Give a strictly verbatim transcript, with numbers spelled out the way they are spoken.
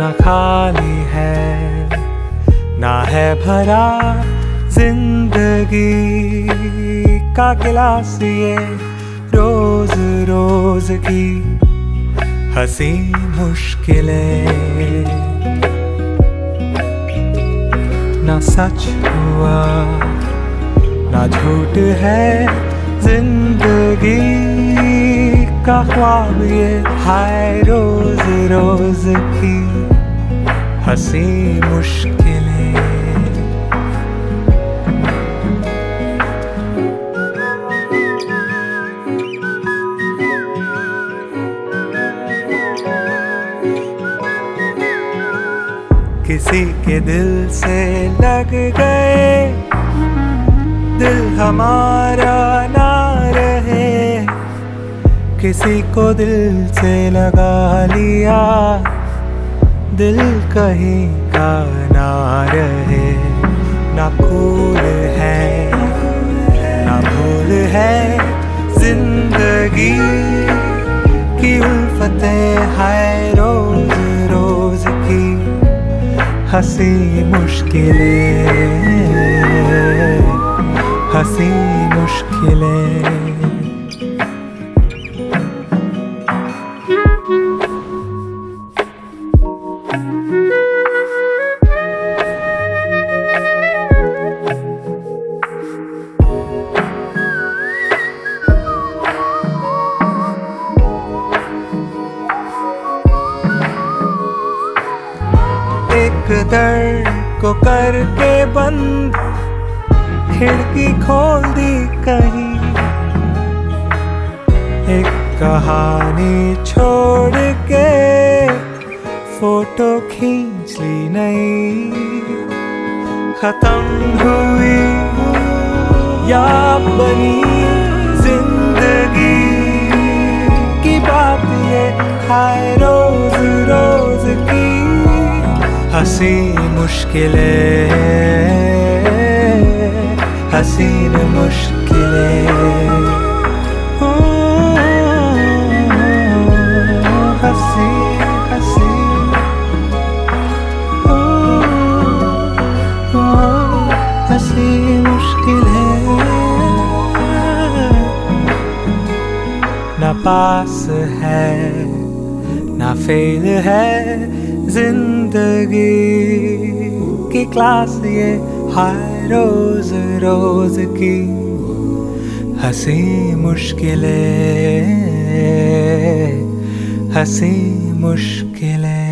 ना खाली है ना है भरा जिंदगी का गिलास ये रोज रोज की हंसी मुश्किलें। ना सच हुआ ना झूठ है जिंदगी का ख्वाब ये हाय रोज रोज की हंसी मुश्किलें। किसी के दिल से लग गए दिल हमारा ना रहे, किसी को दिल से लगा लिया दिल कहीं का ना रहे। ना भूल है ना भूल है जिंदगी की उल्फतें हाय रोज रोज की हंसी मुश्किलें हंसी मुश्किलें। एक दर को करके बंद खिड़की खोल दी कहीं, एक कहानी छोड़ के फोटो खींच ली नहीं। खत्म हुई या बनी जिंदगी की बात ये हाय रोज रोज की हंसी मुश्किलें हसीन मुश्किलें। हंसी हंसी हंसी मुश्किलें। ना पास है ना फेल है जिंदगी की क्लास ये हाय रोज रोज की हंसी मुश्किलें हंसी मुश्किलें।